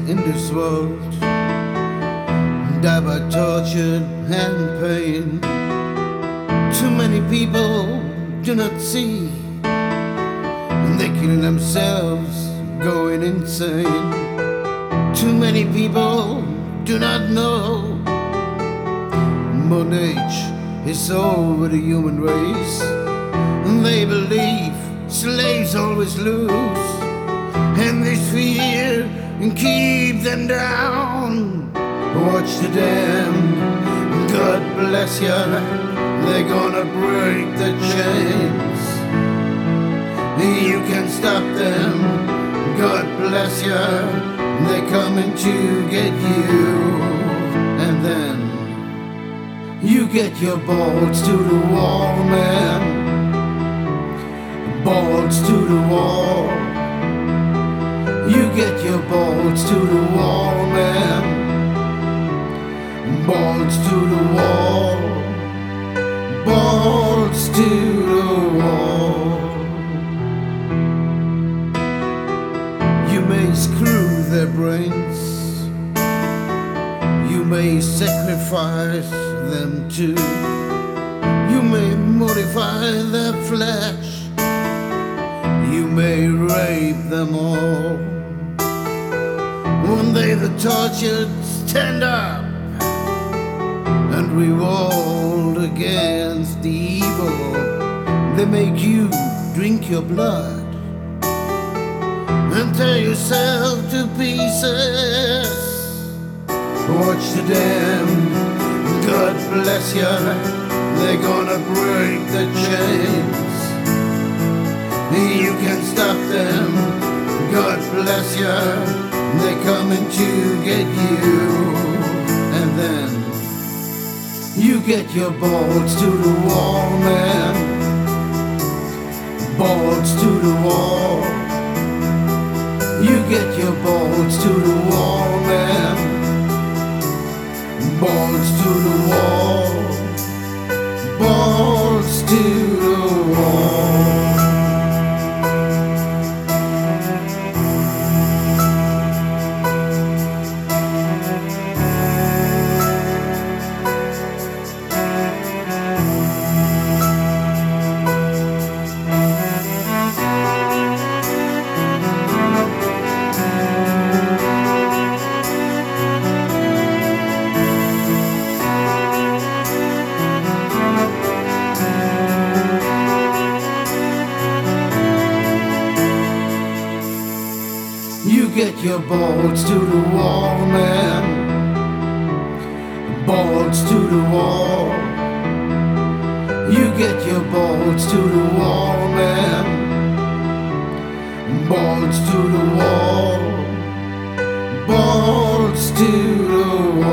in this world die by torture and pain. Too many people do not see, and they're killing themselves, going insane. Too many people do not know bondage is over the human race, and they believe slaves always lose, and this fear keep them down. Watch the damned, God bless ya, they're gonna break the chains. You can stop them, God bless ya, they're coming to get you. And then you get your balls to the wall, man. Balls to the wall. You get your balls to the wall, man. Balls to the wall. Balls to the wall. You may screw their brains, you may sacrifice them too, you may modify their flesh, you may rape them all. One day the tortured stand up and revolt against the evil. They make you drink your blood and tear yourself to pieces. Watch the damned, God bless ya, they're gonna break the chains. You can stop them, God bless ya, they're coming to get you. And then you get your balls to the wall, man. Balls to the wall. You get your balls to the wall, man. Balls to the wall. Balls to the wall. You get your balls to the wall, man. Balls to the wall. You get your balls to the wall, man. Balls to the wall. Balls to the wall.